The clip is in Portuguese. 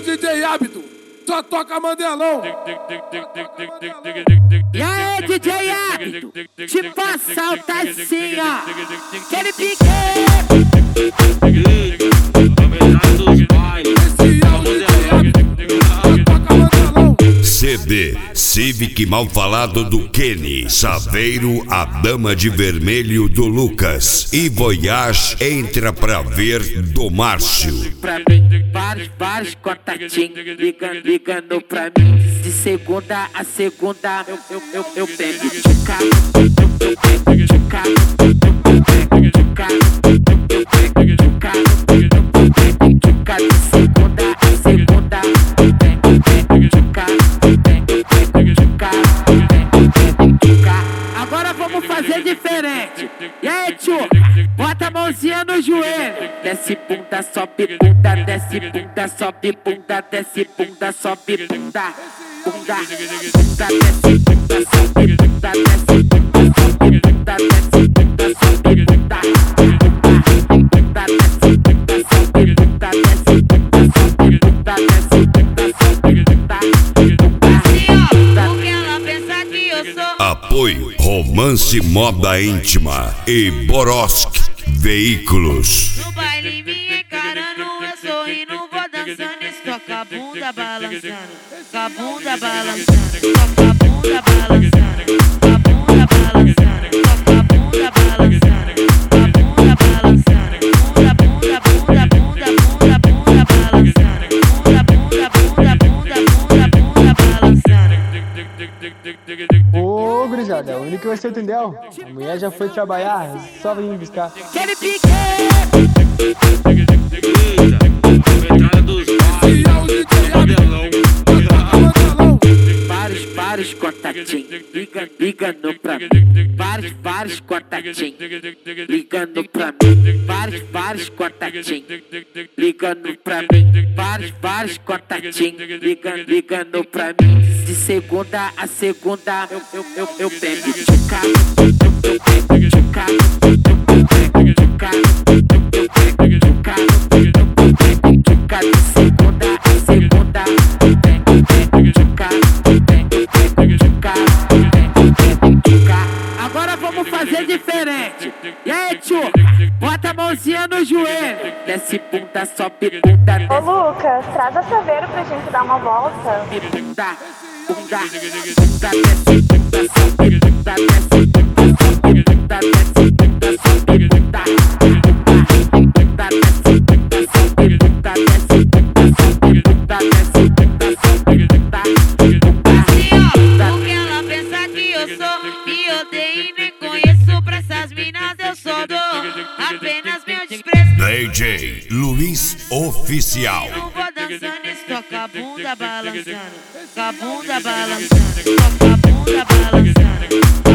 o DJ Hábito, só toca Mandelão. E aí, DJ Hábito, te passa assim, ó. Aquele pique. CD Civic Mal Falado do Kenny, Saveiro, a Dama de Vermelho do Lucas e Voyage Entra Pra Ver do Márcio. Pra mim, vários contatinhos ligando pra mim. De segunda a segunda eu pego de carro, eu pego de carro, eu pego de carro, eu pego de carro, eu pego de carro. De segunda a segunda eu pego de carro, eu pego de carro, eu pego de carro. Agora vamos fazer diferente. E aí, tio, bota a mãozinha no joelho. Desce bunda, sobe bunda, desce bunda, sobe bunda, desce bunda, sobe bunda. Bunda, bunda, desce bunda, sobe bunda, desce bunda, sobe bunda, desce bunda, sobe bunda. Bunda, desce bunda, sobe bunda, desce bunda, sobe bunda, desce bunda, sobe bunda. Porque ela pensa que eu sou. Apoio Romance Moda Íntima e Borosk Veículos. No baile me encarando, eu sorrindo, vou dançando. Toca a bunda balançando, toca a bunda balançando, toca a bunda balançando, toca a bunda balançando, toca a bunda balançando, a bunda balançando, bunda, bunda, bunda, bunda, bunda, bunda balançando, bunda, bunda, bunda, bunda, bunda, bunda balançando. Ô, gurizada, o único que você entendeu? A mulher já foi trabalhar, só vem me buscar. Aquele pique. Vários contatinhos ligando pra mim. Vários contatinhos ligando pra mim. Vários contatinhos ligando pra mim. Vários contatinhos ligando pra mim. De segunda a segunda eu pego de carro, eu pego de carro, eu pego de carro, eu pego de carro, eu pego de carro. De segunda a segunda eu pego de carro, eu pego de carro, eu pego de carro. Agora vamos fazer diferente. E aí, tio, bota a mãozinha no joelho. Desce bunda, sobe bunda. Ô Lucas, traz a Saveiro pra gente dar uma volta. Bunda, bunda, bunda, desce bunda, sobe bunda, desce bunda, sobe bunda, desce bunda, sobe bunda. Bunda, desce bunda, sobe bunda, desce bunda, sobe bunda, desce bunda, sobe bunda. Porque ela pensa que eu sou, que odeio e nem conheço. Pra essas minas eu só dou apenas meu desprezo. DJ Luiz Oficial. Não vou dançando, toca a bunda balançando, toca a bunda balançando, toca a bunda balançando.